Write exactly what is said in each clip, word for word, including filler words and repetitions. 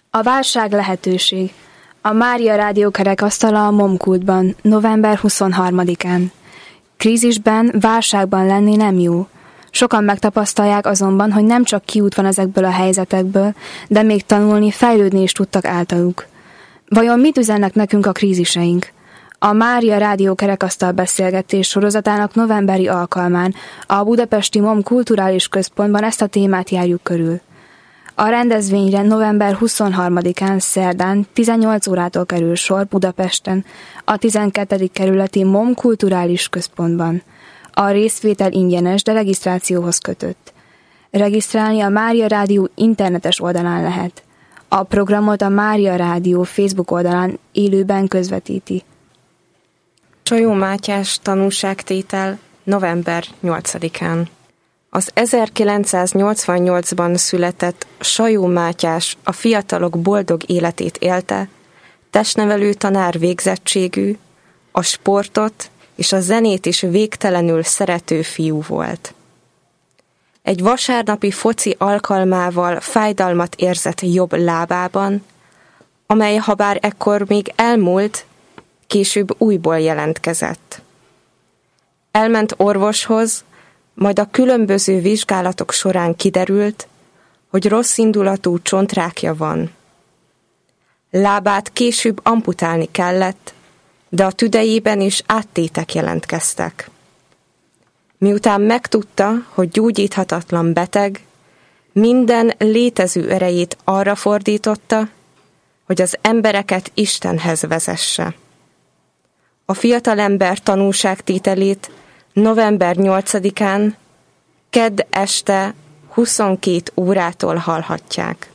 A válság lehetőség. A Mária Rádió kerekasztala a Momkultban, november huszonharmadikán. Krízisben, válságban lenni nem jó. Sokan megtapasztalják azonban, hogy nem csak kiút van ezekből a helyzetekből, de még tanulni, fejlődni is tudtak általuk. Vajon mit üzennek nekünk a kríziseink? A Mária Rádió kerekasztal beszélgetés sorozatának novemberi alkalmán a budapesti MOM Kulturális Központban ezt a témát járjuk körül. A rendezvényre november huszonharmadikán szerdán tizennyolc órától kerül sor Budapesten, a tizenkettedik kerületi MOM Kulturális Központban. A részvétel ingyenes, de regisztrációhoz kötött. Regisztrálni a Mária Rádió internetes oldalán lehet. A programot a Mária Rádió Facebook oldalán élőben közvetíti. Sajó Mátyás tanúságtétel november nyolcadikán. Az ezerkilencszáznyolcvannyolcban született Sajó Mátyás a fiatalok boldog életét élte, testnevelő tanár végzettségű, a sportot és a zenét is végtelenül szerető fiú volt. Egy vasárnapi foci alkalmával fájdalmat érzett jobb lábában, amely habár ekkor még elmúlt, később újból jelentkezett. Elment orvoshoz, majd a különböző vizsgálatok során kiderült, hogy rosszindulatú csontrákja van. Lábát később amputálni kellett, de a tüdejében is áttétek jelentkeztek. Miután megtudta, hogy gyógyíthatatlan beteg, minden létező erejét arra fordította, hogy az embereket Istenhez vezesse. A fiatalember tanúságtételét november nyolcadikán, kedd este huszonkét órától hallhatják.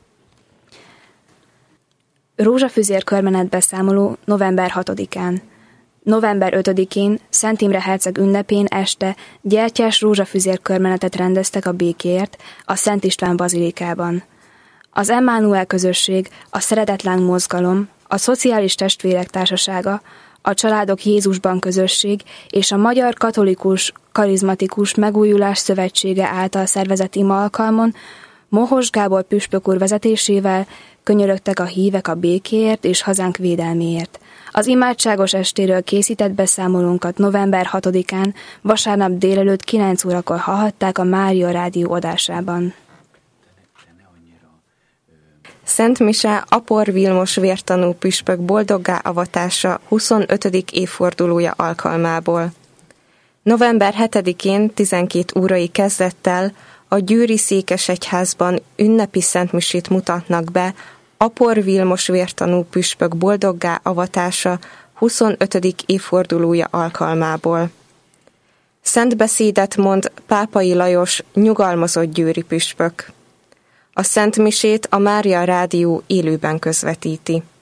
Rózsafüzér körmenet beszámoló november hatodikán. november ötödikén Szent Imre herceg ünnepén este gyertyás rózsafüzér körmenetet rendeztek a békéért a Szent István bazilikában. Az Emmanuel közösség, a Szeretetláng mozgalom, a Szociális Testvérek Társasága, a Családok Jézusban közösség és a Magyar Katolikus Karizmatikus Megújulás Szövetsége által szervezett ima alkalmon Mohos Gábor püspök úr vezetésével könyörögtek a hívek a békéért és hazánk védelméért. Az imádságos estéről készített beszámolónkat november hatodikán, vasárnap délelőtt kilenc órakor hallhatták a Mária Rádió adásában. Szent Mise Apor Vilmos vértanú püspök boldoggá avatása huszonötödik évfordulója alkalmából. november hetedikén tizenkét órai kezdettel a Győri Székesegyházban ünnepi szentmisét mutatnak be Apor Vilmos vértanú püspök boldoggá avatása huszonötödik évfordulója alkalmából. Szentbeszédet mond Pápai Lajos nyugalmazott győri püspök. A szentmisét a Mária Rádió élőben közvetíti.